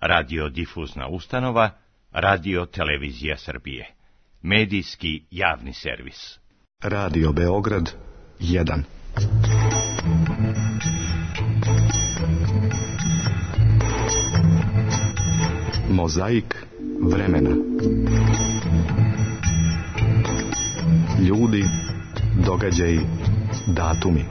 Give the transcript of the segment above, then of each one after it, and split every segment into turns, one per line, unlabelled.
radiodifuzna ustanova, Radio Televizija Srbije. Medijski javni servis.
Radio Beograd 1. Mozaik vremena. Ljudi, događaji, datumi.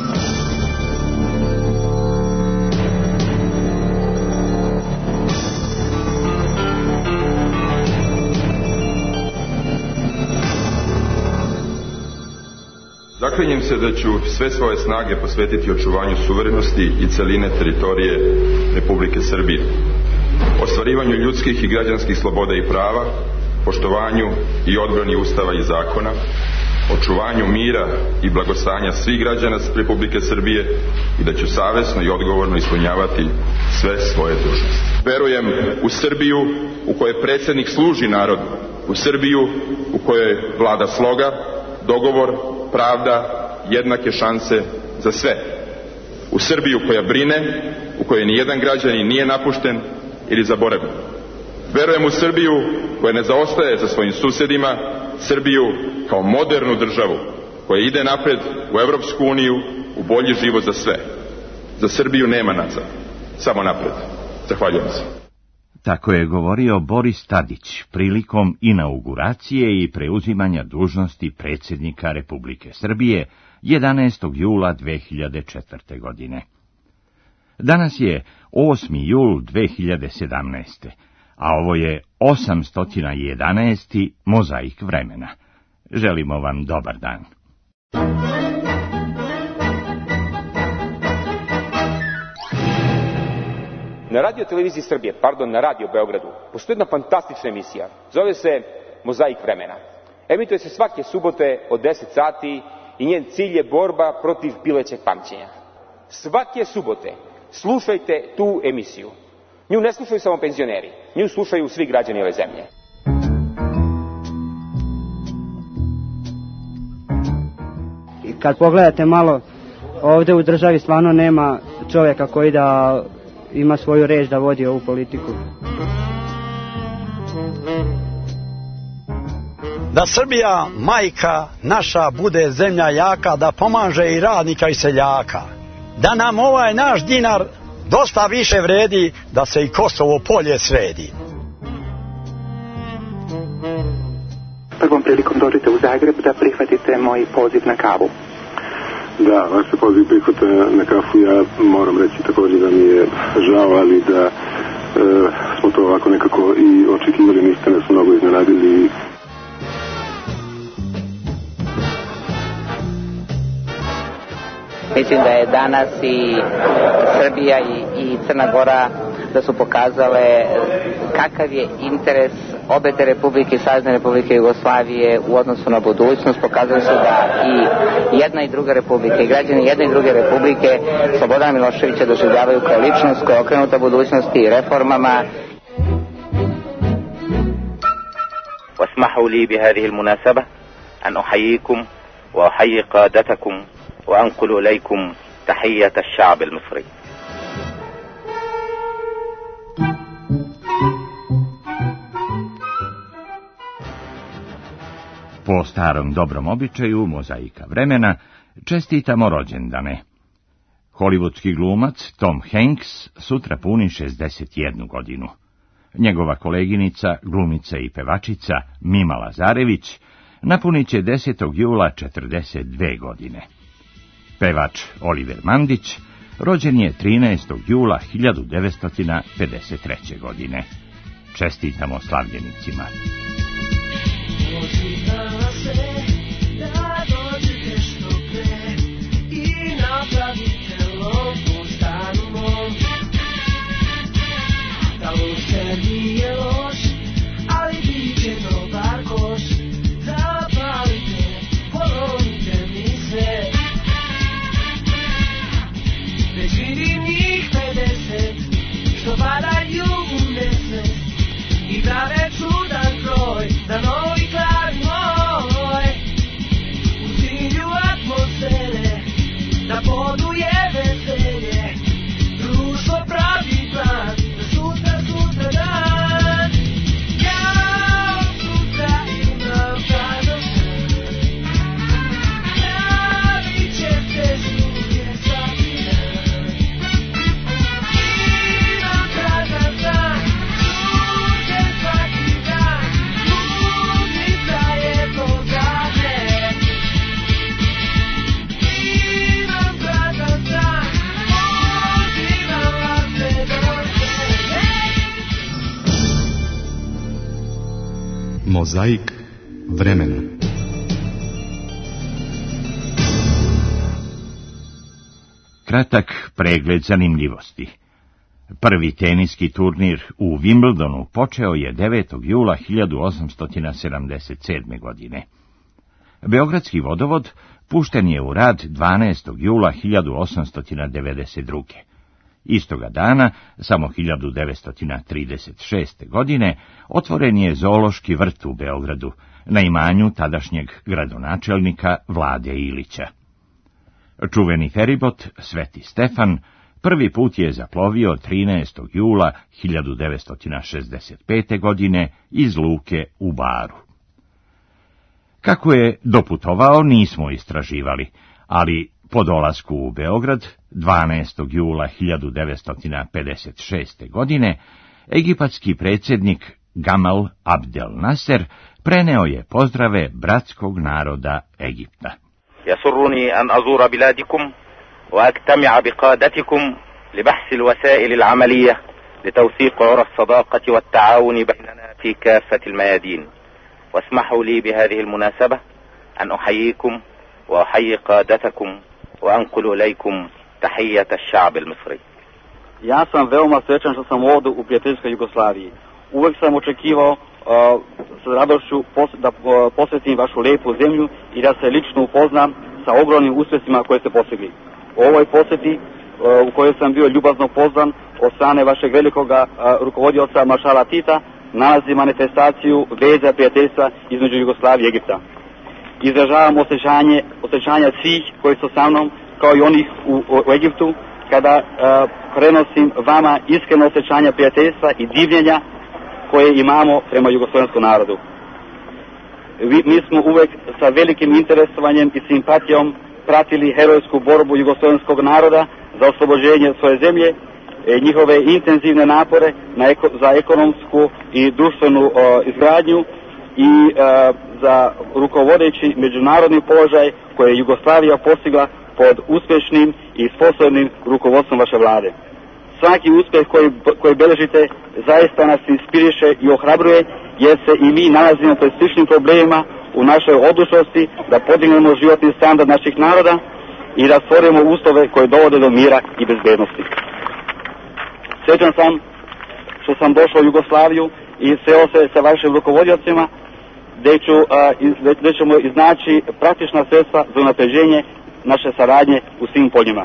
Zaklinjem se da ću sve svoje snage posvetiti očuvanju suverenosti i celine teritorije Republike Srbije, ostvarivanju ljudskih i građanskih sloboda i prava, poštovanju i odbrani Ustava i zakona, očuvanju mira i blagostanja svih građana Republike Srbije i da ću savesno i odgovorno ispunjavati sve svoje dužnosti. Verujem u Srbiju u kojoj predsjednik služi narodu, u Srbiju u kojoj vlada sloga, dogovor, pravda, jednake šanse za sve. U Srbiju koja brine, u kojoj nijedan građanin nije napušten ili zaboravljen. Verujem u Srbiju koja ne zaostaje za svojim susjedima, Srbiju kao modernu državu koja ide napred u Evropsku uniju, u bolji život za sve. Za Srbiju nema nazad, samo napred. Zahvaljujem se.
Tako je govorio Boris Tadić prilikom inauguracije i preuzimanja dužnosti predsjednika Republike Srbije 11. jula 2004. godine. Danas je 8. jul 2017. a ovo je 811. Mozaik vremena. Želimo vam dobar dan.
Na Radio Televiziji Srbije, na Radio Beogradu, postoji jedna fantastična emisija. Zove se Mozaik vremena. Emituje se svake subote od 10 sati i njen cilj je borba protiv pilećeg pamćenja. Svake subote slušajte tu emisiju. Nju ne slušaju samo penzioneri, nju slušaju svi građani ove zemlje.
Kad pogledate malo, ovdje u državi stvarno nema čovjeka koji da ima svoju reč da vodi ovu politiku.
Da Srbija, majka naša, bude zemlja jaka, da pomaže i radnika i seljaka. Da nam ovaj naš dinar dosta više vredi, da se i Kosovo polje sredi.
Prvom prilikom dođete u Zagreb da prihvatite moj poziv na kavu.
Da, vaš se poziv prihvata na kafu, ja moram reći također da mi je žao, ali da smo to ovako nekako i očekivali, niste nas mnogo iznenadili.
Mislim da je danas i Srbija i Crna Gora da su pokazale kakav je interes obe te republike, Savezne Republike Jugoslavije u odnosu na budućnost. Pokazali su da i jedna i druga republika i građani jedne i druge republike Slobodana Miloševića doživljavaju kao ličnost koja je okrenuta budućnosti i reformama.
واسمحوا لي بهذه المناسبة أن أحييكم وأحيي قادتكم وأنقل إليكم تحية الشعب المصري.
Po starom dobrom običaju Mozaika vremena čestitamo rođendane. Hollywoodski glumac Tom Hanks sutra puni 61 godinu. Njegova koleginica, glumica i pevačica Mima Lazarević napunit će 10. jula 42 godine. Pevač Oliver Mandić rođen je 13. jula 1953. godine. Čestitamo slavljenicima.
Poduje veselje, društvo pravi plan, da sutra
Mozaik vremena.
Kratak pregled zanimljivosti. Prvi teniski turnir u Wimbledonu počeo je 9. jula 1877. godine. Beogradski vodovod pušten je u rad 12. jula 1892. Istoga dana, samo 1936. godine, otvoren je zoološki vrt u Beogradu, na imanju tadašnjeg gradonačelnika Vlade Ilića. Čuveni feribot Sveti Stefan prvi put je zaplovio 13. jula 1965. godine iz luke u Baru. Kako je doputovao nismo istraživali, ali po dolasku u Beograd 12. jula 1956. godine egipatski predsjednik Gamal Abdel Nasser preneo je pozdrave bratskog naroda Egipta.
يسرني أن أزور بلادكم وأجتمع بقادتكم لبحث الوسائل العملية لتوثيق عرى الصداقة والتعاون بيننا في كافة الميادين. واسمحوا لي بهذه المناسبة أن أحييكم وأحيي قادتكم وأنقل إليكم تحية الشعب المصري.
Ja sam veoma srećan što sam ovdje u prijateljskoj Jugoslaviji. Uvek sam očekivao s radošću da posjetim vašu lijepu zemlju i da se lično upoznam sa ogromnim uspjesima koje ste postigli. U ovoj posjeti u kojoj sam bio ljubazno pozvan od strane vašeg velikoga rukovodioca maršala Tita nalazi manifestaciju veza prijateljstva između Jugoslavije i Egipta. Izražavam osjećanja svih koji su sa mnom kao i onih u Egiptu kada prenosim vama iskreno osjećanja prijateljstva i divljenja koje imamo prema jugoslovenskom narodu. Mi smo uvek sa velikim interesovanjem i simpatijom pratili herojsku borbu jugoslovenskog naroda za oslobođenje svoje zemlje, njihove intenzivne napore za ekonomsku i društvenu izgradnju i za rukovodeći međunarodni položaj koje je Jugoslavija postigla pod uspješnim i sposobnim rukovodstvom vaše vlade. Svaki uspjeh koji beležite zaista nas inspiriše i ohrabruje, jer se i mi nalazimo pred sličnim problemima u našoj odlučnosti da podignemo životni standard naših naroda i da stvorimo uslove koje dovode do mira i bezbednosti. Srećan sam što sam došao u Jugoslaviju i sreo se sa vašim rukovodiocima, gdje ćemo iznaći praktična sredstva za unapređenje naše saradnje u svim poljima.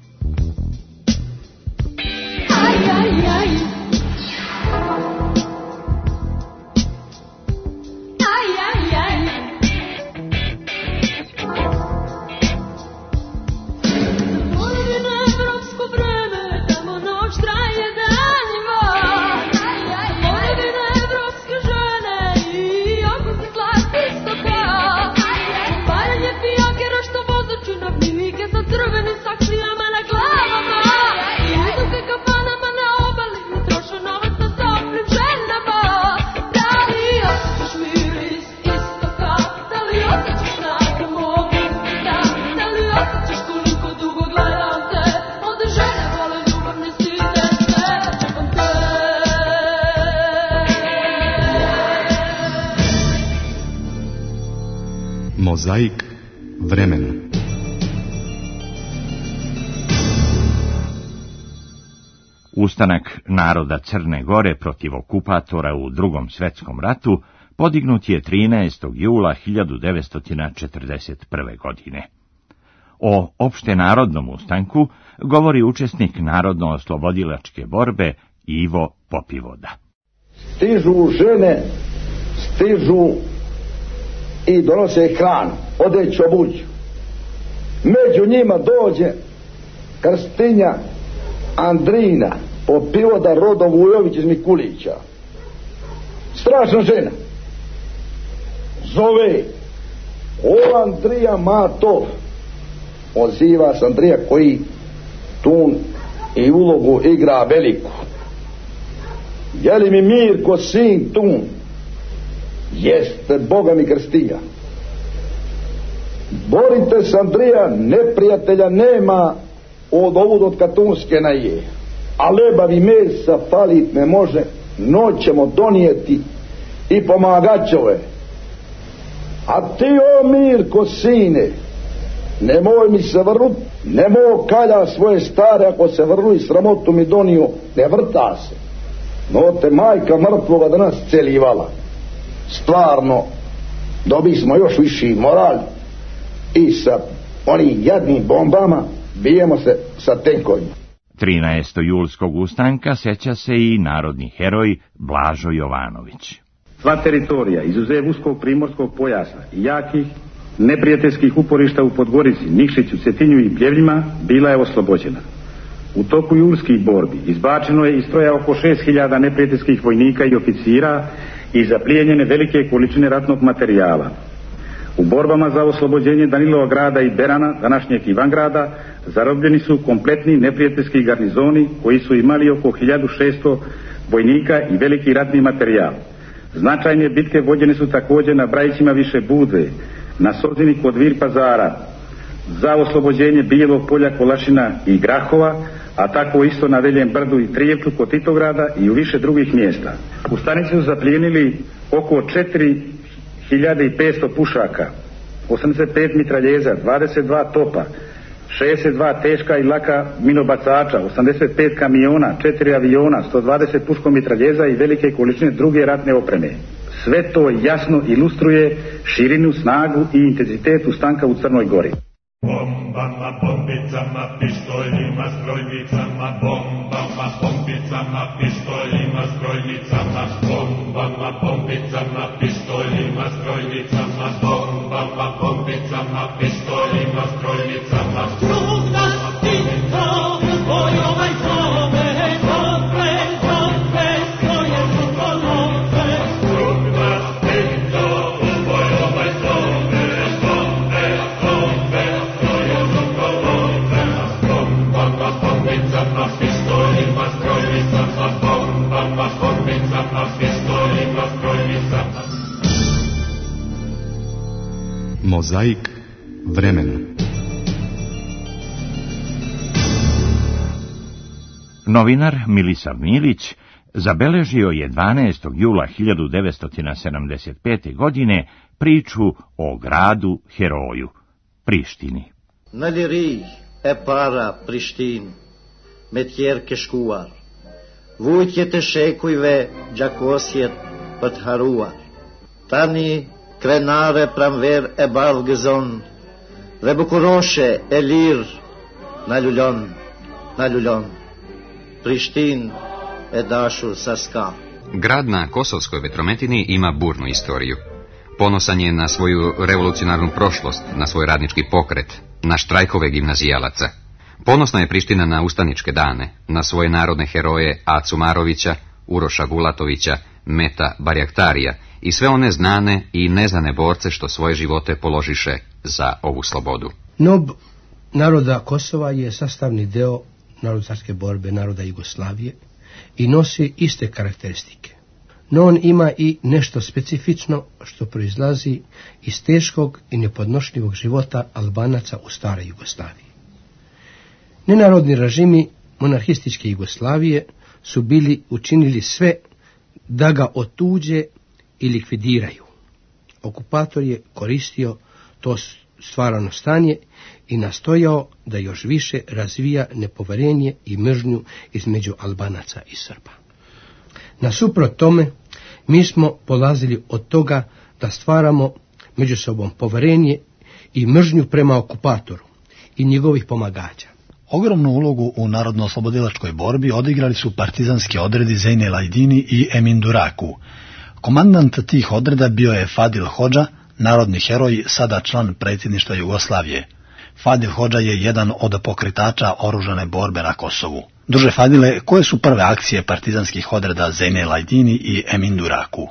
Mozaik vremena.
Ustanak naroda Crne Gore protiv okupatora u Drugom svjetskom ratu podignut je 13. jula 1941. godine. O opštenarodnom ustanku govori učesnik narodno-oslobodilačke borbe Ivo Popivoda.
Stižu žene, stižu i donose hranu, odeću, obuću. Među njima dođe krstinja Andrina Popivoda rodom Vujović iz Mikulića. Strašna žena. Zove: o Andrija Matov. Oziva se Andrija koji tu i ulogu igra veliku. Je li mi Mirko sin tu? Jeste, Boga mi krstinja. Borite se, Andrija, neprijatelja nema od Katunske a lebavi mesa falit ne može, noć ćemo donijeti i pomagat će ove. A ti, o Mirko, sine, nemoj mi se vrnut, nemoj kalja svoje stare, ako se vrnu i sramotu mi donio, ne vrta se. No te majka mrtvoga danas celivala. Stvarno, dobi smo još viši moral i sa onim jadnim bombama bijemo se sa tenkovima.
13. julskog ustanka seća se i narodni heroj Blažo Jovanović.
Sva teritorija, izuzev uskog primorskog pojasa i jakih neprijateljskih uporišta u Podgorici, Nikšiću, Cetinju i Pljevljima, bila je oslobođena. U toku julskih borbi izbačeno je iz stroja oko 6000 neprijateljskih vojnika i oficira i zaplijenjene velike količine ratnog materijala. U borbama za oslobođenje Danilova grada i Berana, današnjeg Ivangrada, zarobljeni su kompletni neprijateljski garnizoni koji su imali oko 1600 vojnika i veliki ratni materijal. Značajne bitke vođene su također na Brajićima više Budve, na Sozini kod Vir Pazara, za oslobođenje Bijelog polja, Kolašina i Grahova, a tako isto na Veljem Brdu i Trijevcu kod Titograda i u više drugih mjesta. U stanici su zaplijenili oko 4500 pušaka, 85 mitraljeza, 22 topa, 62 teška i laka minobacača, 85 kamiona, 4 aviona, 120 puškomitraljeza i velike količine druge ratne opreme. Sve to jasno ilustruje širinu, snagu i intenzitet ustanka u Crnoj Gori.
Bombama, bombicama, pištoljima, zbrojnicama, bombama, bombicama, pištoljima, zbrojnicama, bombama, bombicama, pištoljima, zbrojnicama, bombama, bombicama, pištoljima, zbrojnicama. Krug nas Tito, bojova i zove, dobre, dobre, svoje su kolove. Krug nas Tito, bojova i zove, dobre, dobre, svoje su kolove. Bombama, bombicama, pištoljima, zbrojnicama, bombama, bombicama, pištoljima, zbrojnicama.
Mozaik vremena.
Novinar Milisav Milić zabeležio je 12. jula 1975. godine priču o gradu heroju, Prištini.
Naliri e para Prištin, metjerke škuar, vujtjete šekujve džakosjet pat haruar, tani krenare pramver e balgezon, rebukuroše e lir, naljuljon, naljuljon. Prištin e dašu saska.
Grad na Kosovskoj vetrometini ima burnu istoriju. Ponosan je na svoju revolucionarnu prošlost, na svoj radnički pokret, na štrajkove gimnazijalaca. Ponosna je Priština na ustaničke dane, na svoje narodne heroje Acu Marovića, Uroša Gulatovića, Meta Barjaktarija i sve one znane i neznane borce što svoje živote položiše za ovu slobodu.
NOB naroda Kosova je sastavni deo narodnarske borbe naroda Jugoslavije i nosi iste karakteristike. No on ima i nešto specifično što proizlazi iz teškog i nepodnošljivog života Albanaca u staroj Jugoslaviji. Nenarodni režimi monarhističke Jugoslavije su bili učinili sve da ga otuđe i likvidiraju. Okupator je koristio to stvarano stanje i nastojao da još više razvija nepoverenje i mržnju između Albanaca i Srba. Nasuprot tome, mi smo polazili od toga da stvaramo među sobom poverenje i mržnju prema okupatoru i njegovih pomagača.
Ogromnu ulogu u narodno-oslobodilačkoj borbi odigrali su partizanski odredi Zejne Lajdini i Emin Duraku. Komandant tih odreda bio je Fadil Hodža, narodni heroj, sada član predsjedništva Jugoslavije. Fadil Hodža je jedan od pokretača oružane borbe na Kosovu. Druže Fadile, koje su prve akcije partizanskih odreda Zejne Lajdini i Emin Duraku?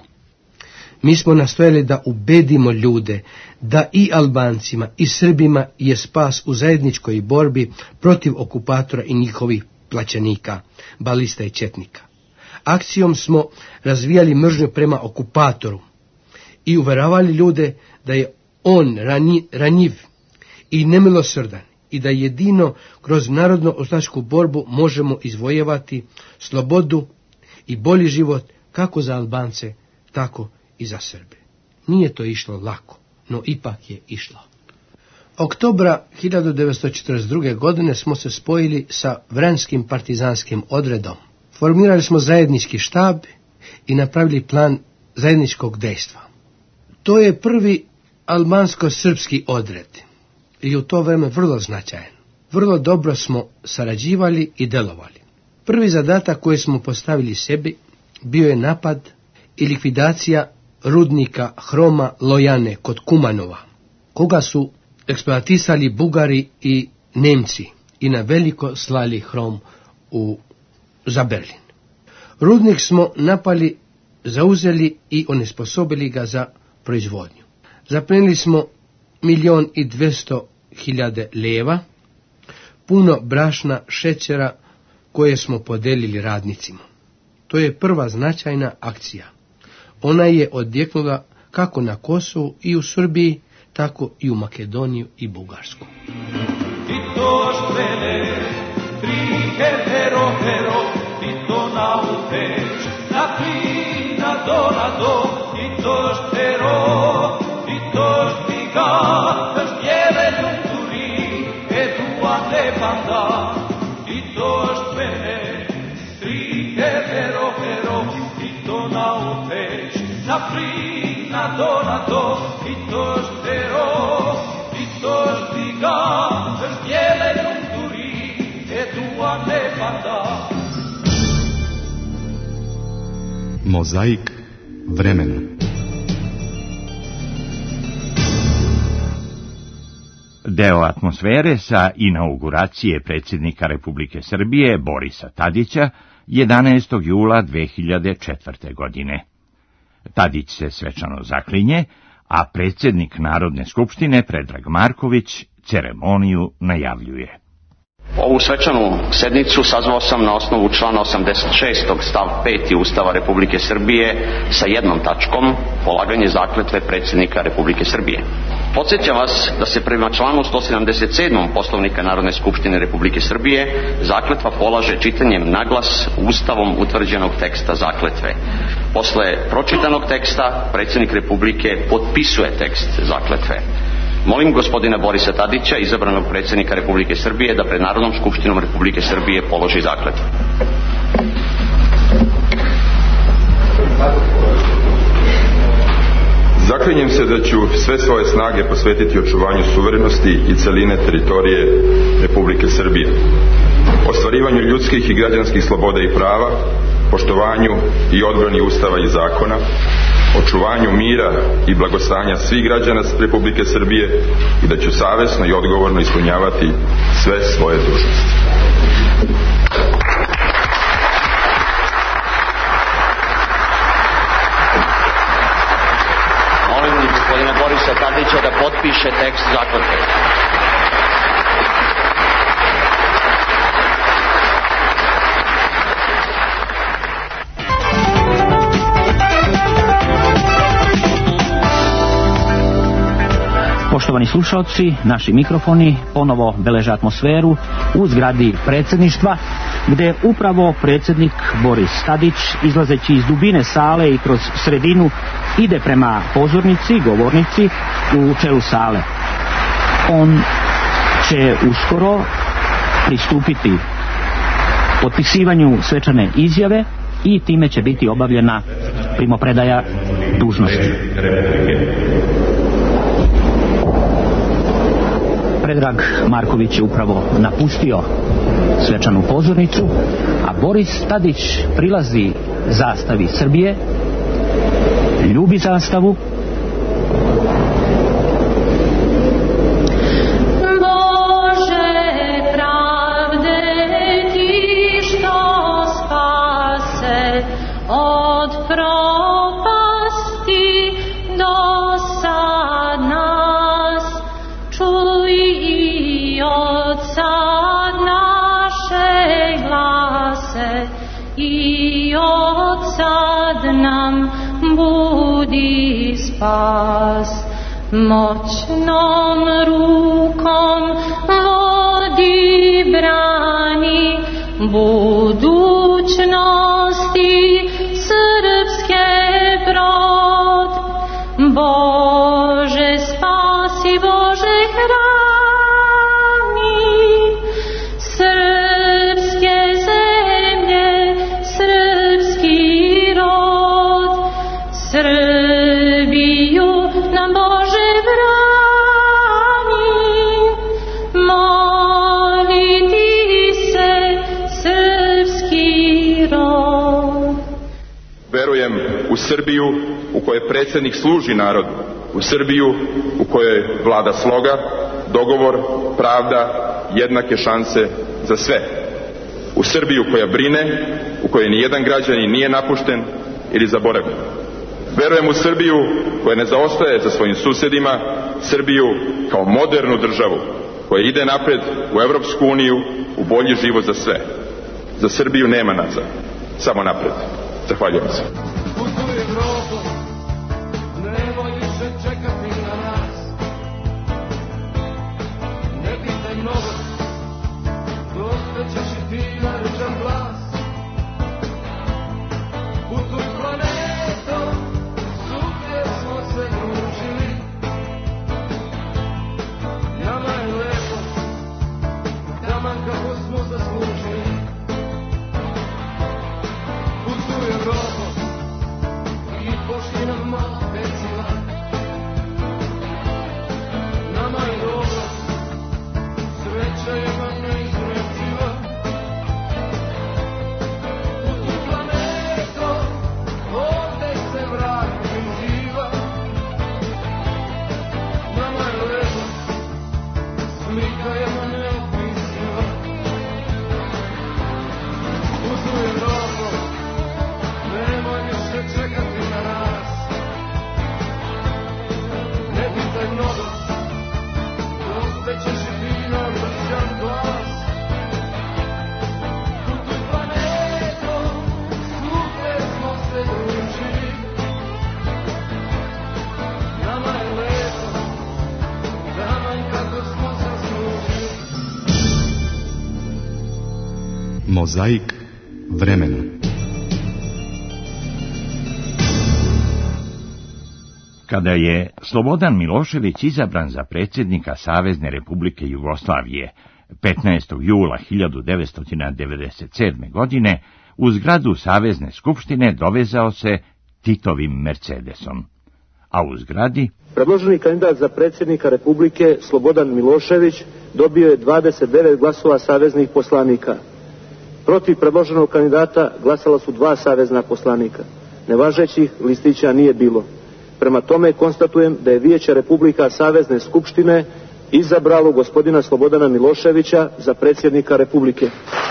Mi smo nastojali da ubedimo ljude da i Albancima i Srbima je spas u zajedničkoj borbi protiv okupatora i njihovih plaćenika, balista i četnika. Akcijom smo razvijali mržnju prema okupatoru i uveravali ljude da je on ranjiv i nemilosrdan i da jedino kroz narodno-oslačku borbu možemo izvojevati slobodu i bolji život kako za Albance, tako i za Srbe. Nije to išlo lako, no ipak je išlo. Oktobra 1942. godine smo se spojili sa Vranskim partizanskim odredom. Formirali smo zajednički štab i napravili plan zajedničkog dejstva. To je prvi albansko-srpski odred i u to vreme vrlo značajan. Vrlo dobro smo sarađivali i delovali. Prvi zadatak koji smo postavili sebi bio je napad i likvidacija rudnika hroma Lojane kod Kumanova, koga su eksploatisali Bugari i Nemci i na veliko slali hrom za Berlin. Rudnik smo napali, zauzeli i onesposobili ga za proizvodnju. Zaplenili smo 1.200.000 leva, puno brašna, šećera koje smo podelili radnicima. To je prva značajna akcija. Ona je odjeknula kako na Kosovu i u Srbiji, tako i u Makedoniju i Bugarsku.
Mozaik vremena.
Deo atmosfere sa inauguracije predsjednika Republike Srbije Borisa Tadića 11. jula 2004. godine. Tadić se svečano zaklinje, a predsjednik Narodne skupštine Predrag Marković ceremoniju najavljuje.
Ovu svečanu sednicu sazvao sam na osnovu člana 86. stav 5. Ustava Republike Srbije sa jednom tačkom, polaganje zakletve predsjednika Republike Srbije. Podsjećam vas da se prema članu 177. Poslovnika Narodne skupštine Republike Srbije zakletva polaže čitanjem naglas Ustavom utvrđenog teksta zakletve. Posle pročitanog teksta predsjednik Republike potpisuje tekst zakletve. Molim gospodina Borisa Tadića, izabranog predsjednika Republike Srbije, da pred Narodnom skupštinom Republike Srbije položi zakletvu.
Zaklinjem se da ću sve svoje snage posvetiti očuvanju suverenosti i celine teritorije Republike Srbije, ostvarivanju ljudskih i građanskih sloboda i prava, poštovanju i odbrani Ustava i zakona, očuvanju mira i blagostanja svih građana Republike Srbije i da ću savjesno i odgovorno ispunjavati sve svoje dužnosti.
Molim gospodina Borisa Tadića da potpiše tekst zakletve.
Poštovani slušalci, naši mikrofoni ponovo beleže atmosferu u zgradi predsjedništva, gdje upravo predsjednik Boris Tadić, izlazeći iz dubine sale i kroz sredinu, ide prema pozornici, govornici u čelu sale. On će uskoro pristupiti potpisivanju svečane izjave i time će biti obavljena primopredaja dužnosti. Predrag Marković je upravo napustio svečanu pozornicu, a Boris Tadić prilazi zastavi Srbije, ljubi zastavu,
nam budi spas, moćnom rukom vodi brani budućnosti srpske brod.
Verujem u Srbiju u kojoj predsjednik služi narodu, u Srbiju u kojoj vlada sloga, dogovor, pravda, jednake šanse za sve. U Srbiju koja brine, u kojoj nijedan građanin nije napušten ili zaboravljen. Verujem u Srbiju koja ne zaostaje za svojim susjedima, Srbiju kao modernu državu koja ide napred u Evropsku uniju, u bolji život za sve. Za Srbiju nema nazad, samo napred. Zahvaljujem se.
Mozaik vremena.
Kada je Slobodan Milošević izabran za predsjednika Savezne Republike Jugoslavije 15. jula 1997. godine, u zgradu Savezne skupštine dovezao se Titovim Mercedesom. A u zgradi...
Predloženi kandidat za predsjednika Republike Slobodan Milošević dobio je 29 glasova saveznih poslanika. Protiv predloženog kandidata glasala su 2 savezna poslanika. Nevažećih listića nije bilo. Prema tome konstatujem da je Vijeće Republika Savezne skupštine izabralo gospodina Slobodana Miloševića za predsjednika Republike.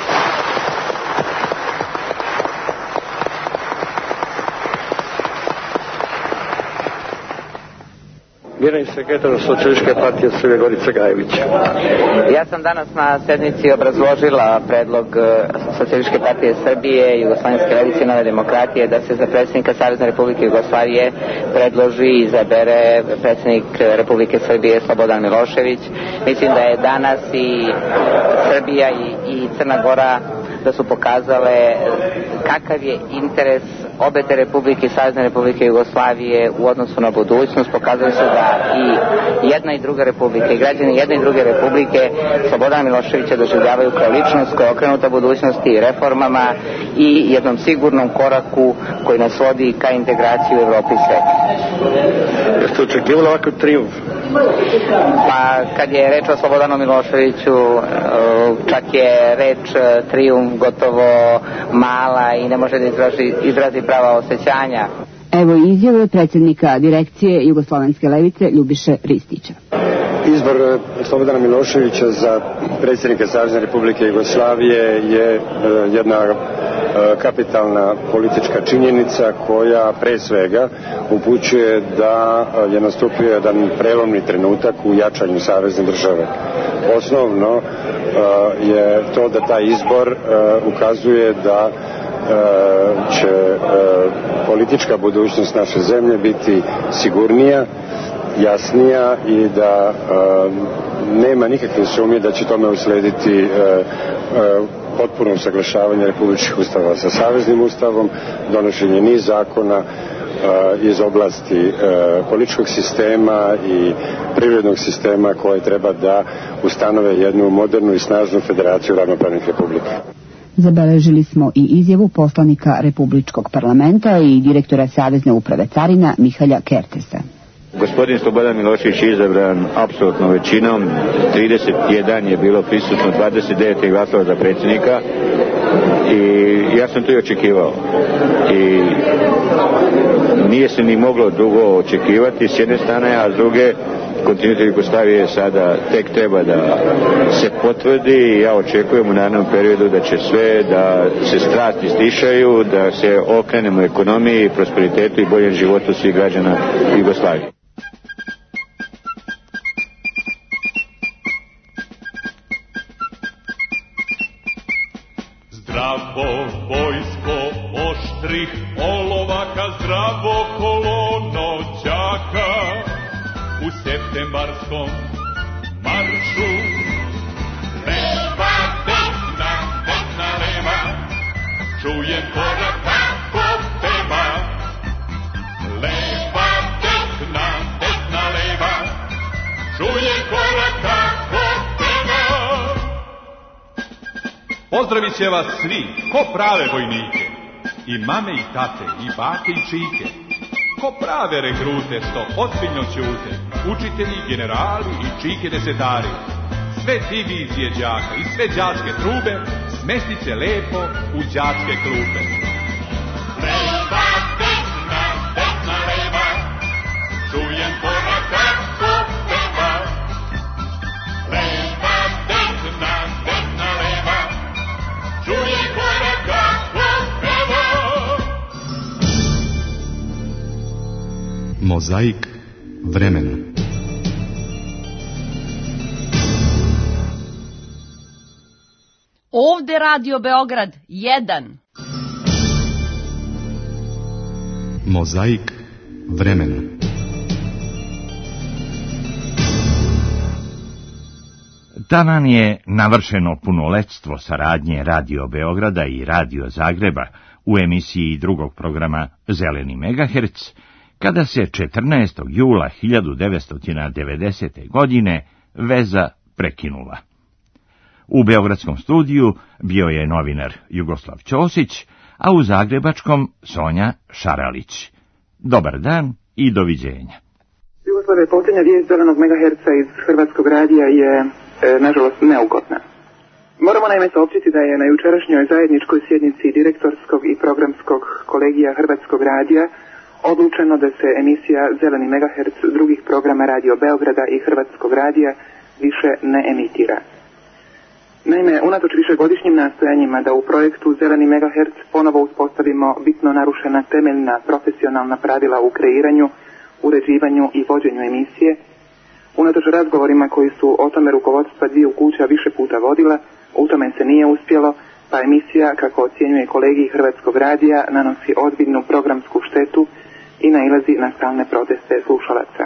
Generalni sekretar Socijalističke partije Srbije Gorica Gajević.
Ja sam danas na sednici obrazložila predlog Socijalističke partije Srbije i Jugoslovenske levice i Nove demokratije da se za predsjednika Savezne Republike Jugoslavije predloži i izabere predsjednik Republike Srbije Slobodan Milošević. Mislim da je danas i Srbija i Crna Gora da su pokazale kakav je interes obe te republike, Savezne Republike Jugoslavije u odnosu na budućnost. Pokazali su da i jedna i druga republika i građani jedne i druge republike Slobodana Miloševića doživljavaju kao ličnost koja je okrenuta budućnosti i reformama i jednom sigurnom koraku koji nas vodi ka integraciji u Evropi i svijetu.
Jeste očekivali ovakav trijumf?
Pa kad je reč o Slobodanu Miloševiću, čak je reč trijumf gotovo mala i ne može da izrazi prava osjećanja.
Evo izjave predsjednika direkcije Jugoslovenske levice Ljubiše Ristića.
Izbor Slobodana Miloševića za predsjednika Savezne Republike Jugoslavije je jedna kapitalna politička činjenica koja pre svega upućuje da je nastupio jedan prelomni trenutak u jačanju savezne države. Osnovno je to da taj izbor ukazuje da će politička budućnost naše zemlje biti sigurnija, jasnija i da nema nikakve sumnje da će tome uslediti potpuno usaglašavanje republičkih ustava sa saveznim ustavom, donošenje niz zakona iz oblasti političkog sistema i privrednog sistema koje treba da ustanove jednu modernu i snažnu federaciju ravnopravnih republika.
Zabeležili smo i izjavu poslanika Republičkog parlamenta i direktora Savezne uprave carina Mihalja Kertesa.
Gospodin Slobodan Milošević je izabran apsolutnom većinom, 31 je bilo prisutno, 29 je glasalo za predsjednika i ja sam to i očekivao. I nije se ni moglo dugo očekivati s jedne strane, a s druge kontinuitet Jugoslavije sada tek treba da se potvrdi i ja očekujem u narednom periodu da će sve, da se strasti stišaju, da se okrenemo ekonomiji, prosperitetu i boljem životu svih građana Jugoslavije.
Zdravo vojsko oštrih olovaka, zdravo kolono đaka, u septembarskom maršu. Leva, desna, desna, leva, čujem korak kako peva. Leva, desna, desna, leva, čujem korak kako peva. Pozdravit će vas svi, ko prave vojnike, i mame i tate, i bake i čike, ko prave regrute što ozbiljno ćute, učitelji, generali i čike desetari. Sve divizije đaka i sve đačke trube smestit će lepo u đačke klupe. Leva, desna, desna, leva, čujem korak kako peva. Leva, desna, desna, leva, čujem korak kako peva.
Mozaik vremena.
Ovde Radio Beograd 1.
Mozaik vremena.
Taman je navršeno punoletstvo saradnje Radio Beograda i Radio Zagreba u emisiji drugog programa Zeleni megaherc, kada se 14. jula 1990. godine veza prekinula. U beogradskom studiju bio je novinar Jugoslav Ćosić, a u zagrebačkom Sonja Šaralić. Dobar dan i doviđenja.
Jugoslave, posljednja vijest zelenog megaherca iz Hrvatskog radija je, nažalost, neugodna. Moramo naime saopćiti da je na jučerašnjoj zajedničkoj sjednici direktorskog i programskog kolegija Hrvatskog radija odlučeno da se emisija Zeleni megaherc drugih programa Radio Beograda i Hrvatskog radija više ne emitira. Naime, unatoč višegodišnjim nastojanjima da u projektu Zeleni megaherc ponovo uspostavimo bitno narušena temeljna profesionalna pravila u kreiranju, uređivanju i vođenju emisije, unatoč razgovorima koji su o tome rukovodstva dviju kuća više puta vodila, u tome se nije uspjelo, pa emisija, kako ocjenjuje kolegij Hrvatskog radija, nanosi ozbiljnu programsku štetu i nailazi na stalne proteste slušalaca.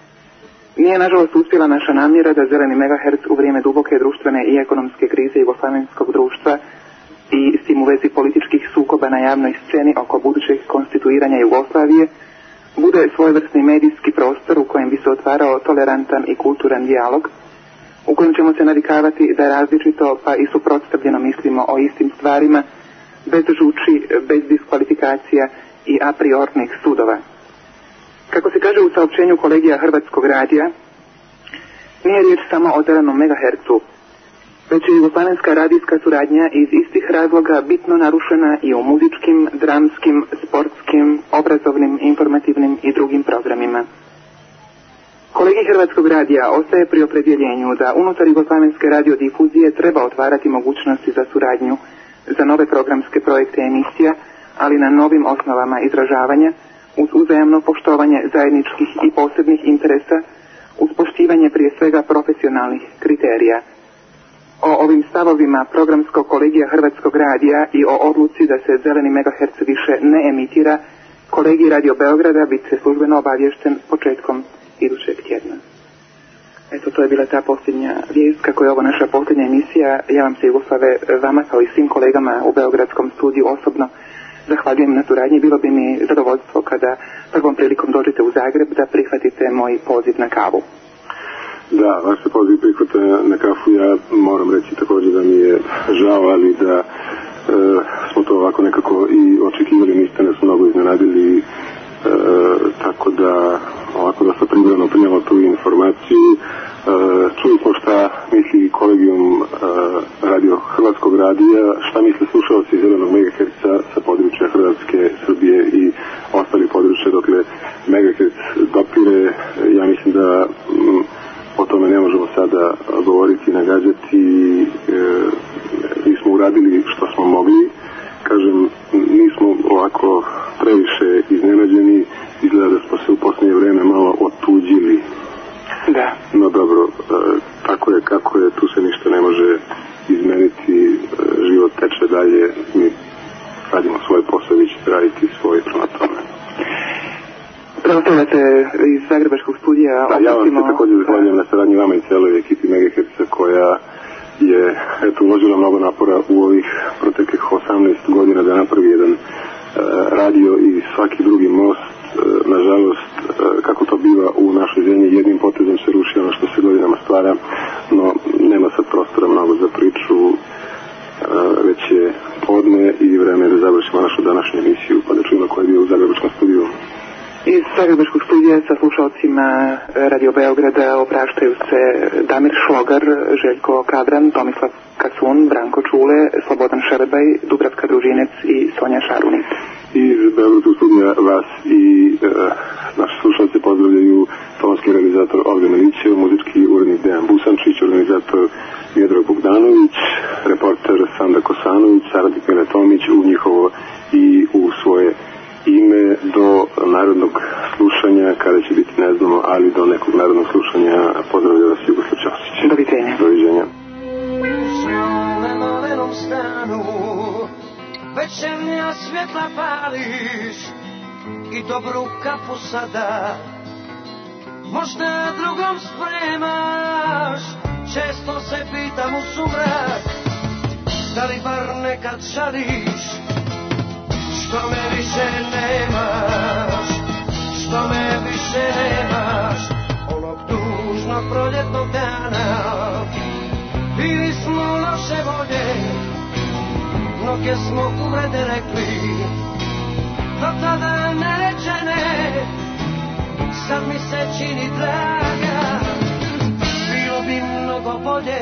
Nije nažalost uspjela naša namjera da Zeleni megaherc u vrijeme duboke društvene i ekonomske krize jugoslavenskog društva i s tim u vezi političkih sukoba na javnoj sceni oko budućeg konstituiranja Jugoslavije bude svojevrsni medijski prostor u kojem bi se otvarao tolerantan i kulturan dijalog, u kojem ćemo se navikavati da različito pa i suprotstavljeno mislimo o istim stvarima, bez žuči, bez diskvalifikacija i a priornih sudova. Kako se kaže u saopćenju kolegija Hrvatskog radija, nije riječ samo o zelenom megahercu, već je jugoslavenska radijska suradnja iz istih razloga bitno narušena i u muzičkim, dramskim, sportskim, obrazovnim, informativnim i drugim programima. Kolegij Hrvatskog radija ostaje pri opredjeljenju da unutar jugoslavenske radiodifuzije treba otvarati mogućnosti za suradnju za nove programske projekte emisija, ali na novim osnovama izražavanja, uz uzajamno poštovanje zajedničkih i posebnih interesa, uz poštivanje prije svega profesionalnih kriterija. O ovim stavovima programskog kolegija Hrvatskog radija i o odluci da se Zeleni megaherc više ne emitira, kolegij Radio Beograda bit se službeno obavješten početkom idućeg tjedna. Eto, to je bila ta posljednja vijest. Kako je ovo naša posljednja emisija, ja vam se, Jugoslave, vama kao i svim kolegama u beogradskom studiju osobno zahvaljujem na suradnji. Bilo bi mi zadovoljstvo kada prvom prilikom dođete u Zagreb da prihvatite moj poziv na kavu.
Da, vaš se poziv prihvata na kafu. Ja moram reći također da mi je žao, ali da smo to ovako nekako i očekivali, niste nas mnogo iznenadili, tako da ovako smo dosta pribrano primjelo tu informaciju. Čuli smo šta misli kolegijum radio Hrvatskog radija, šta misle slušalci zelenog megaherca sa područja Hrvatske, Srbije i ostalih područja dokle megaherc dopire. Ja mislim da o tome ne možemo sada govoriti i nagađati. Mi smo uradili što smo mogli. Kažem, nismo ovako previše iznenađeni. Izgleda da smo se u posljednje vreme malo otuđili.
Da.
No dobro, tako je kako je, tu se ništa ne može izmeniti, život teče dalje, mi radimo svoj posao, vi ćete raditi svoj prema tome.
Preostavljate iz Zagrebačkog studija.
Da, ja vam se također zahvaljujem na saradnji vama i celoj ekipi Megaherca koja je uložila mnogo napora u ovih proteklih 18 godina da napravi jedan radio i svaki drugi most. Nažalost, kako to biva u našoj zemlji, jednim potezom se ruši ono što se godinama stvara, no nema sad prostora mnogo za priču, već je podne i vreme da završimo našu današnju emisiju, pa da čujemo ko je bio u Zagrebačkom studiju.
Iz Zagrebačkog studija sa slušalcima Radio Beograda opraštaju se Damir Šlogar, Željko Kadran, Tomislav Kacun, Branko Čule, Slobodan Šerbaj, Dubravka Družinec i Sonja Šarunic.
Iz Beogradskog studija vas i naši slušalci pozdravljaju tonski realizator Olga Milićev, muzički urednik Dejan Busančić, organizator Miodrag Bogdanović, reporter Sanda Kosanović, saradnik Mene Tomić, u njihovo i u svoje ime do narodnog slušanja, kada će biti ne znamo, ali do nekog narodnog slušanja pozdravlja vas Jugoslav Ćosić.
Doviđenja.
Doviđenja.
Večernja svjetla pališ i dobru kafu sada možda drugom spremaš. Često se pitam u sumrak da li bar nekad žališ što me više nemaš, što me više nemaš. Onog tužnog proljetnog dana bili smo loše volje, mnoge smo uvrede rekli, do tada nerečene, sad mi se čini draga. Bilo bi mnogo bolje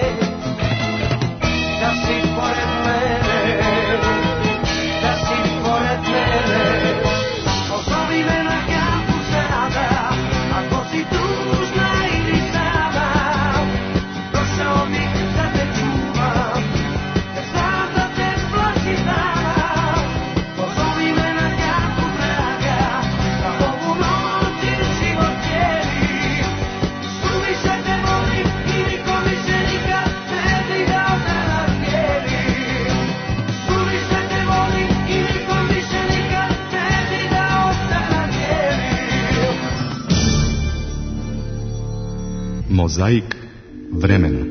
da si pored mene, da si pored mene. Pozovi me na kafu sada, ako si tužna ili sama, došao bih da te čuvam, jer znam da te plaši dana. Pozovi me na kafu draga, da ovu noć i život cijeli. Suviše te volim i niko više nikad ne bi dao da nas dijeli. Suviše te volim i niko više nikad ne bi dao da nas dijeli.
Mozaik vremena.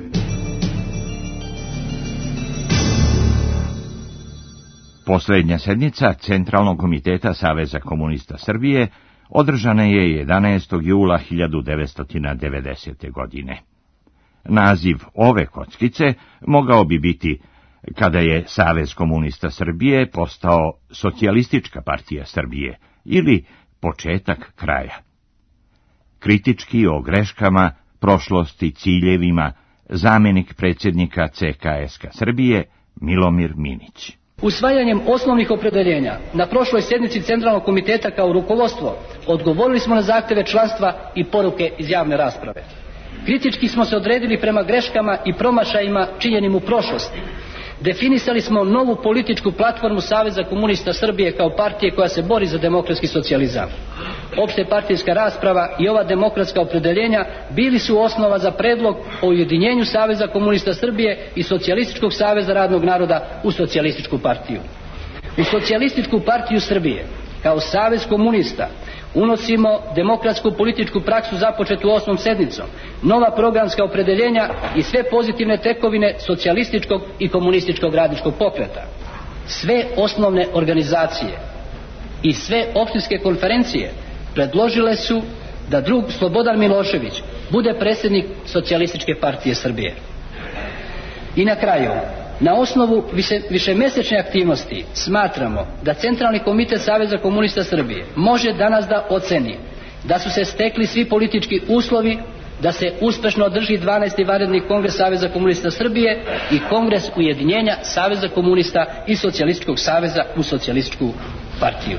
Posljednja sednica Centralnog komiteta Saveza komunista Srbije održana je 11. jula 1990. godine. Naziv ove kockice mogao bi biti kada je Savez komunista Srbije postao Socijalistička partija Srbije ili početak kraja. Kritički o greškama, prošlosti, ciljevima, zamjenik predsjednika CKSK Srbije Milomir Minić.
Usvajanjem osnovnih opredeljenja na prošloj sjednici Centralnog komiteta kao rukovodstvo odgovorili smo na zahtjeve članstva i poruke iz javne rasprave. Kritički smo se odredili prema greškama i promašajima činjenim u prošlosti. Definisali smo novu političku platformu Saveza komunista Srbije kao partije koja se bori za demokratski socijalizam. Opšte partijska rasprava i ova demokratska opredeljenja bili su osnova za predlog o ujedinjenju Saveza komunista Srbije i Socijalističkog saveza radnog naroda u Socijalističku partiju. U Socijalističku partiju Srbije kao Savez komunista unosimo demokratsku političku praksu započetu 8. sedmicom, nova programska opredeljenja i sve pozitivne tekovine socijalističkog i komunističkog radničkog pokreta. Sve osnovne organizacije i sve opštinske konferencije predložile su da drug Slobodan Milošević bude predsjednik Socijalističke partije Srbije. I na kraju, na osnovu višemesečne aktivnosti smatramo da Centralni komitet Saveza komunista Srbije može danas da oceni da su se stekli svi politički uslovi da se uspešno održi 12. vanredni kongres Saveza komunista Srbije i kongres ujedinjenja Saveza komunista i Socijalističkog saveza u Socijalističku partiju.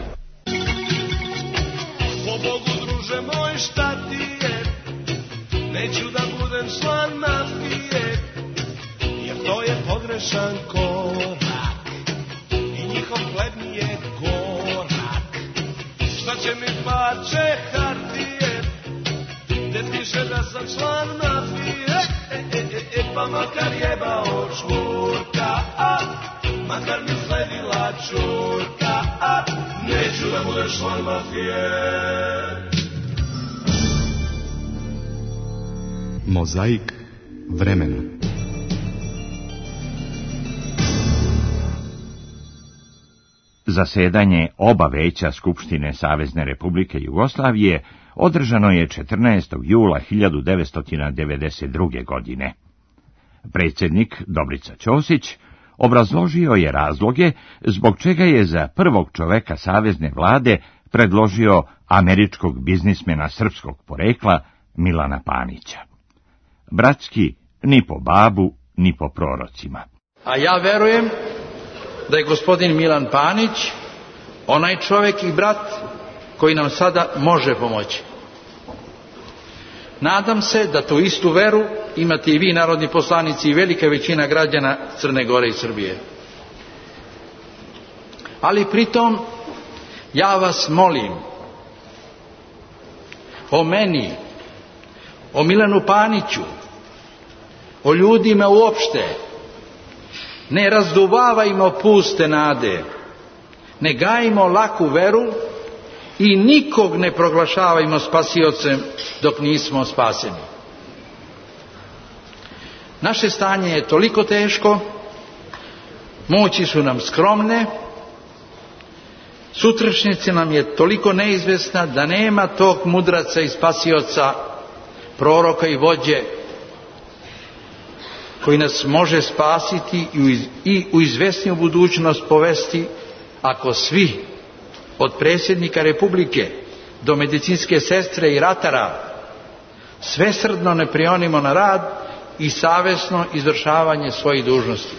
Po Bogu, druže moj, šta ti je? Neću da budem član mafije, jer to je pogrešan korak i njihov hleb mi je gorak. Šta će mi parče hartije, gde piše da sam član mafije, pa makar jebao čvurka, makar mi sledila čurka, neću da budem član mafije.
Mozaik vremena.
Zasedanje oba veća Skupštine Savezne Republike Jugoslavije održano je 14. jula 1992. godine. Predsjednik Dobrica Ćosić obrazložio je razloge zbog čega je za prvog čoveka savezne vlade predložio američkog biznismena srpskog porekla Milana Panića. Bratski, ni po babu, ni po prorocima.
A ja verujem da je gospodin Milan Panić onaj čovjek i brat koji nam sada može pomoći. Nadam se da tu istu veru imate i vi, narodni poslanici, i velika većina građana Crne Gore i Srbije. Ali pritom ja vas molim, o meni, o Milanu Paniću, o ljudima uopšte, ne razduvavajmo puste nade, ne gajimo laku veru i nikog ne proglašavajmo spasiocem dok nismo spaseni. Naše stanje je toliko teško, moći su nam skromne, sutrašnjica nam je toliko neizvesna da nema tog mudraca i spasioca, proroka i vođe koji nas može spasiti i u izvesniju budućnost povesti ako svi, od predsjednika Republike do medicinske sestre i ratara, svesrdno ne prionimo na rad i savjesno izvršavanje svojih dužnosti.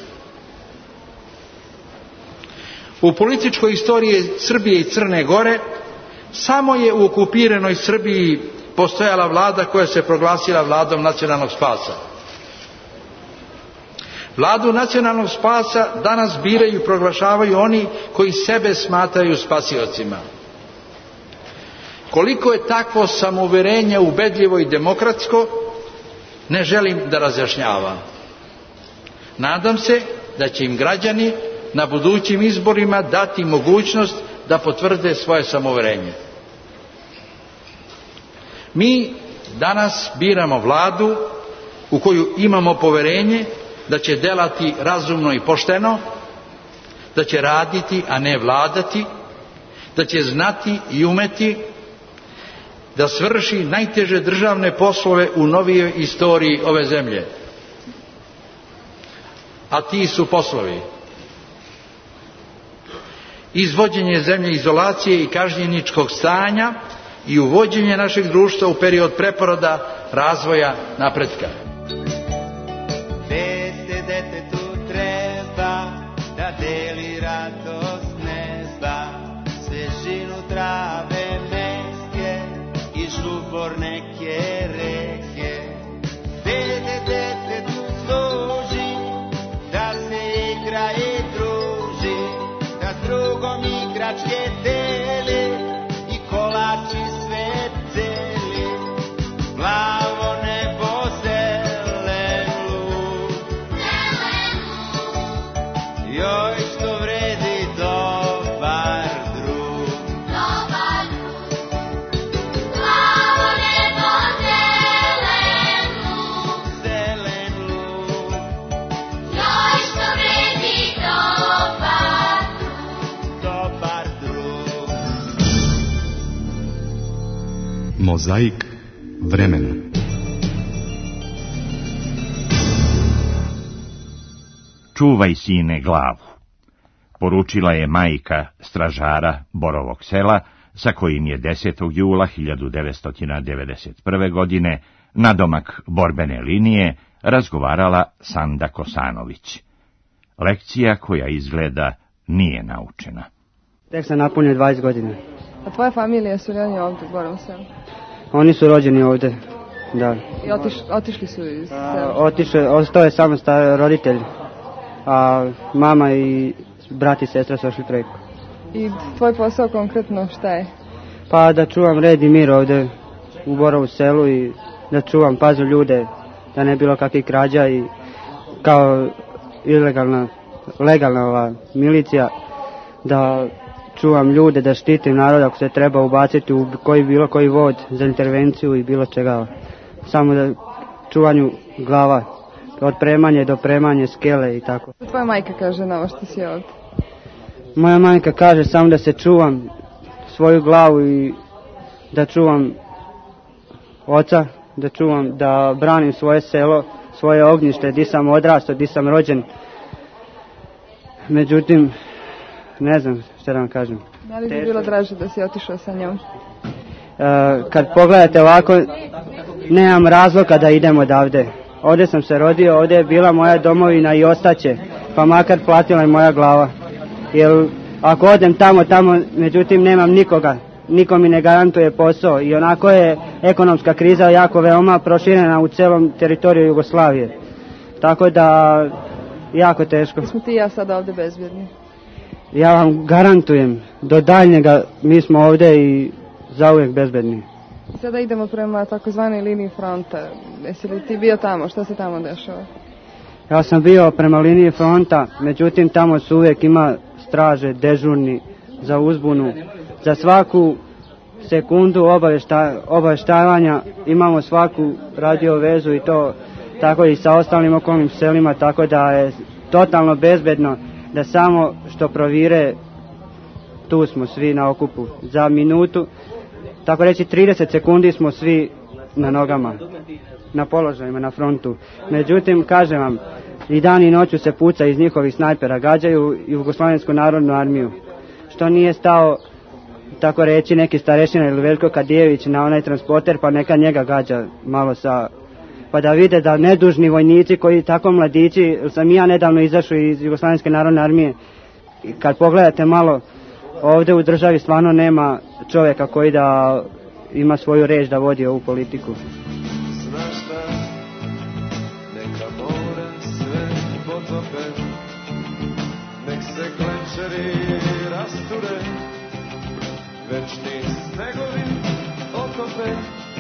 U političkoj istoriji Srbije i Crne Gore samo je u okupiranoj Srbiji postojala vlada koja se proglasila vladom nacionalnog spasa. Vladu nacionalnog spasa danas biraju i proglašavaju oni koji sebe smatraju spasiocima. Koliko je takvo samouverenje ubedljivo i demokratsko, ne želim da razjašnjavam. Nadam se da će im građani na budućim izborima dati mogućnost da potvrde svoje samouverenje. Mi danas biramo vladu u koju imamo poverenje da će delati razumno i pošteno, da će raditi, a ne vladati, da će znati i umeti da svrši najteže državne poslove u novijoj istoriji ove zemlje. A ti su poslovi: izvođenje zemlje izolacije i kažnjeničkog stanja i uvođenje našeg društva u period preporoda, razvoja, napretka.
Deli radost neba, svežinu trave meske i žubor neke reke. Dete tu služi, da se igra i druži, da s drugom igračke deli i kolači sve celi. Plavo nebo zelen luk, joj što vredi dobar drug. Dobar drug. Plavo nebo zelen luk. Zelen luk. Joj što vredi dobar drug. Dobar drug.
Mozaik vremena.
Čuvaj, sine, glavu, poručila je majka stražara Borovog sela sa kojim je 10. jula 1991. godine nadomak borbene linije razgovarala Sanda Kosanović. Lekcija koja izgleda nije naučena.
Tek sam napunio 20 godina.
A tvoja familija su li oni ovdje u Borovom Selu?
Oni su rođeni ovdje, da.
I otišli su iz sela?
Ostao je samo roditelj, a mama i brat i sestra su ošli preko.
I tvoj posao konkretno šta je?
Pa da čuvam red i mir ovdje u Borovu Selu i da čuvam, pazim ljude, da ne bilo kakvih krađa i kao legalna milicija, da čuvam ljude, da štitim narod ako se treba ubaciti u bilo koji vod za intervenciju i bilo čega. Samo da čuvanju glava, od premanje do premanje skele i tako.
Tvoja majka kaže na ovo što si ovdje?
Moja majka kaže samo da se čuvam svoju glavu i da čuvam oca, da čuvam, da branim svoje selo, svoje ognjište, di sam odrastao, di sam rođen. Međutim, ne znam što da vam kažem.
Da li bi bilo draže da si otišao sa njom?
Kad pogledate ovako, nemam razloga da idem odavde. Ovdje sam se rodio, ovdje je bila moja domovina i ostaće, pa makar platila je moja glava. Jer ako odem tamo, međutim nemam nikoga, niko mi ne garantuje posao i onako je ekonomska kriza jako veoma proširena u celom teritoriju Jugoslavije. Tako da, jako teško.
Smo ti i ja sada ovdje bezbjedni?
Ja vam garantujem, do daljnjega mi smo ovdje i zauvijek bezbedni.
Sada idemo prema takozvanoj liniji fronta. Jesi li ti bio tamo? Što se tamo dešava?
Ja sam bio prema liniji fronta, međutim tamo su uvijek ima straže, dežurni za uzbunu. Za svaku sekundu obaveštavanja imamo svaku radio vezu i to tako i sa ostalim okolnim selima, tako da je totalno bezbedno da samo što provire tu smo svi na okupu. Za minutu, tako reći 30 sekundi smo svi na nogama, na položajima, na frontu. Međutim, kažem vam, i dan i noću se puca iz njihovih snajpera, gađaju Jugoslavensku narodnu armiju. Što nije stao, tako reći, neki starešina ili Veljko Kadijević na onaj transporter, pa neka njega gađa malo pa da vide da nedužni vojnici koji tako mladići, sam i ja nedavno izašao iz Jugoslavenske narodne armije, i kad pogledate malo, ovdje u državi stvarno nema čovjeka koji da ima svoju reč da vodi ovu politiku.
Znaš šta, neka mora sve potope, nek se glenčeri rasture, večni snegovi otope.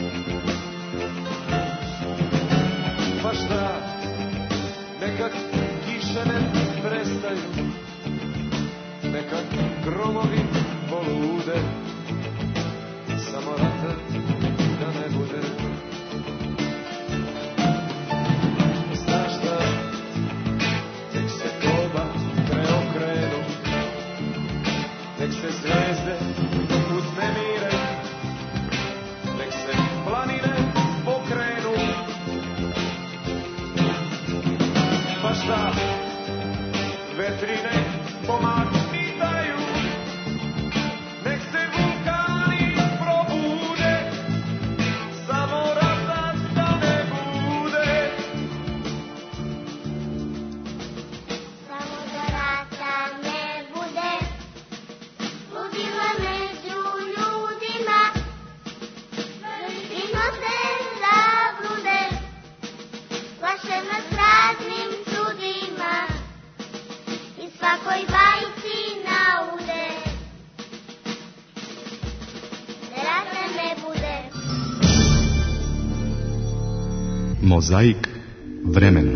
Pa šta, neka kiše ne prestaju, neka gromovi polude, samo rata da ne bude. Znaš šta, nek se doba preokrenu, nek se zvezde uznemire, nek se planine pokrenu. Pa šta, vetrine pomagitaju, nek se vulkani probude, samo rata da ne bude.
Samo da rata ne bude, ludila među ljudima, vršimo se zablude, plaše nas raznim čudima i svakoj bajci naude, da rata ne bude.
Mozaik vremena.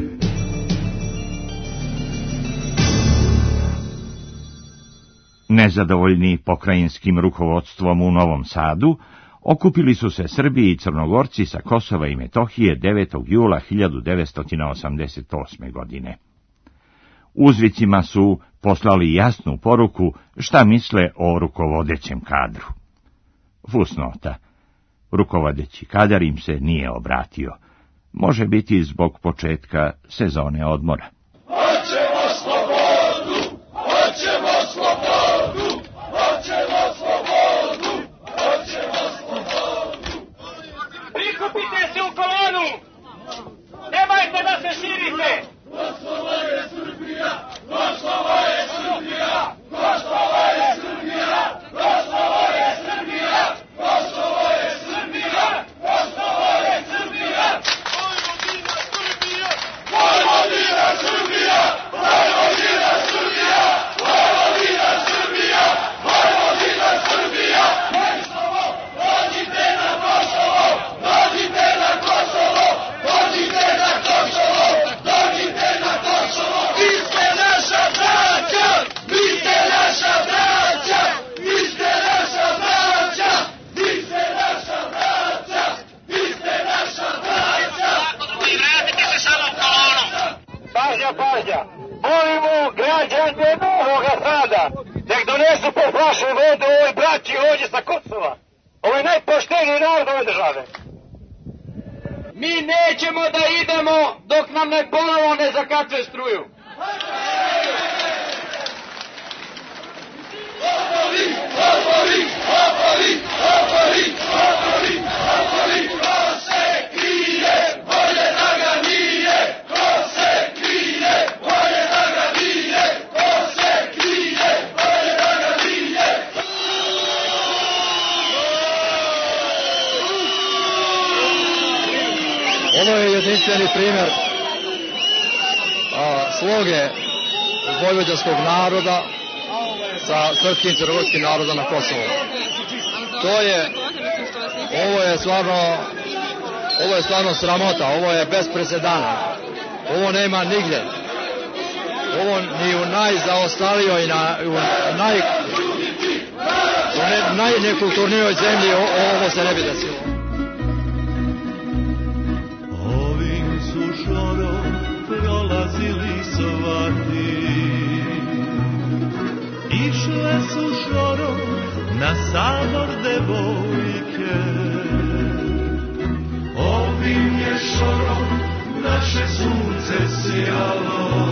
Nezadovoljni pokrajinskim rukovodstvom u Novom Sadu, okupili su se Srbi i Crnogorci sa Kosova i Metohije 9. jula 1988. godine. Uzvicima su poslali jasnu poruku šta misle o rukovodećem kadru. Fusnota. Rukovodeći kadar im se nije obratio. Može biti zbog početka sezone odmora.
Hoćemo slobodu, hoćemo slobodu, hoćemo slobodu,
Vratite se u kolonu! Nemojte da se širite!
Kosovo je Srbija! Kosovo je Srbija! Kosovo je Srbija! Kosovo je Srbija! Kosovo je Srbija! Kosovo je Srbija! Vojvodina Srbija! Vojvodina Srbija! Vojvodina Srbija! Vojvodina Srbija! Kosovo! Dođite na Kosovo! Dođite na Kosovo! Dođite na Kosovo! Dođite na Kosovo! Vi ste naša braća! Vi ste naša braća! Vi ste naša braća! Vi ste naša braća! Vi ste naša braća!
Vratite se samo u kolonu! Pažnja, pažnja! Molimo građane Novoga Sada, nek donesu po flaše vode ovoj braći ovdje sa Kosova. Ovo je najpošteniji narod ove države. Mi nećemo da idemo dok nam ne ponovo ne zakače struju.
Opori, opori, opori, opori, opori, opori, ko se krije, bolje da ga nije, ko se krije, bolje da ga nije, ko se krije, bolje da ga nije.
Ovo je jedinstveni primjer sloge vojvođanskog naroda sa srpskim i crnogorskim naroda na Kosovu. Ovo je stvarno sramota, ovo je bez presedana. Ovo nema nigdje. Ovo ni u najzaostalijoj i u najnekulturnijoj zemlji ovo se ne bi desilo.
Ovim su šorom prolazili svati, išle su šorom na sabor devojke. Ovim je šorom naše sunce sjalo,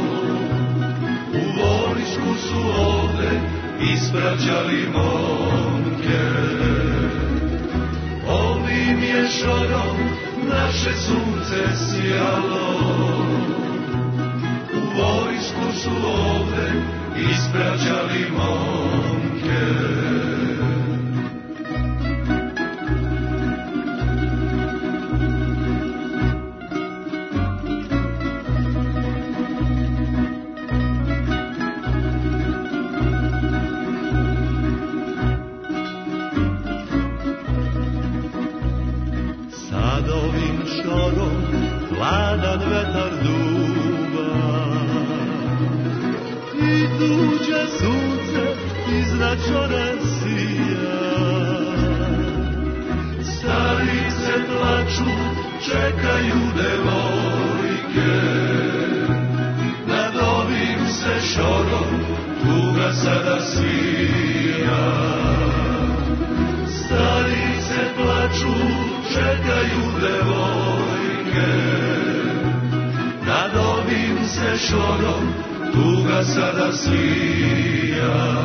u vojsku su ovde ispraćali momke. Ovim je šorom naše sunce sjalo, u vojsku su ovde ispraćali momke. Sad ovim šorom hladan vetar duva i tuđe sunce iznad šore sija. Starice plaču, čekaju devojke, nad ovim se šorom tuga sada svija. Starice plaču, čekaju devojke, nad ovim se šorom tuga sada svija.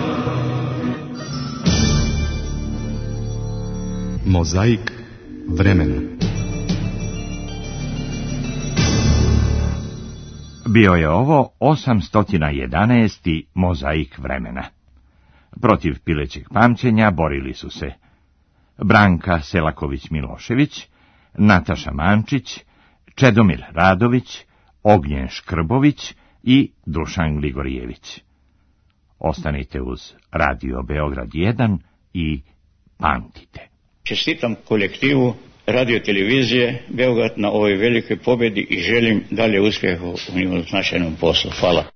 Mozaik vremena.
Bio je ovo 811. mozaik vremena. Protiv pilećeg pamćenja borili su se Branka Selaković-Milošević, Nataša Mančić, Čedomir Radović, Ognjen Škrbović i Dušan Gligorijević. Ostanite uz Radio Beograd 1 i pamtite.
Čestitam kolektivu radio-televizije Beograd na ovoj velikoj pobjedi i želim dalje uspjeha u njemu značajnom poslu. Hvala.